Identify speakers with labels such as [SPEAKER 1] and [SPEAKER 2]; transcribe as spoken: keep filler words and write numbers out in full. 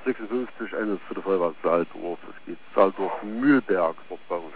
[SPEAKER 1] sechsundfünfzig, eines für die Feuerwehr Saaldorf. Es geht Saaldorf-Mühlberg dort bei uns.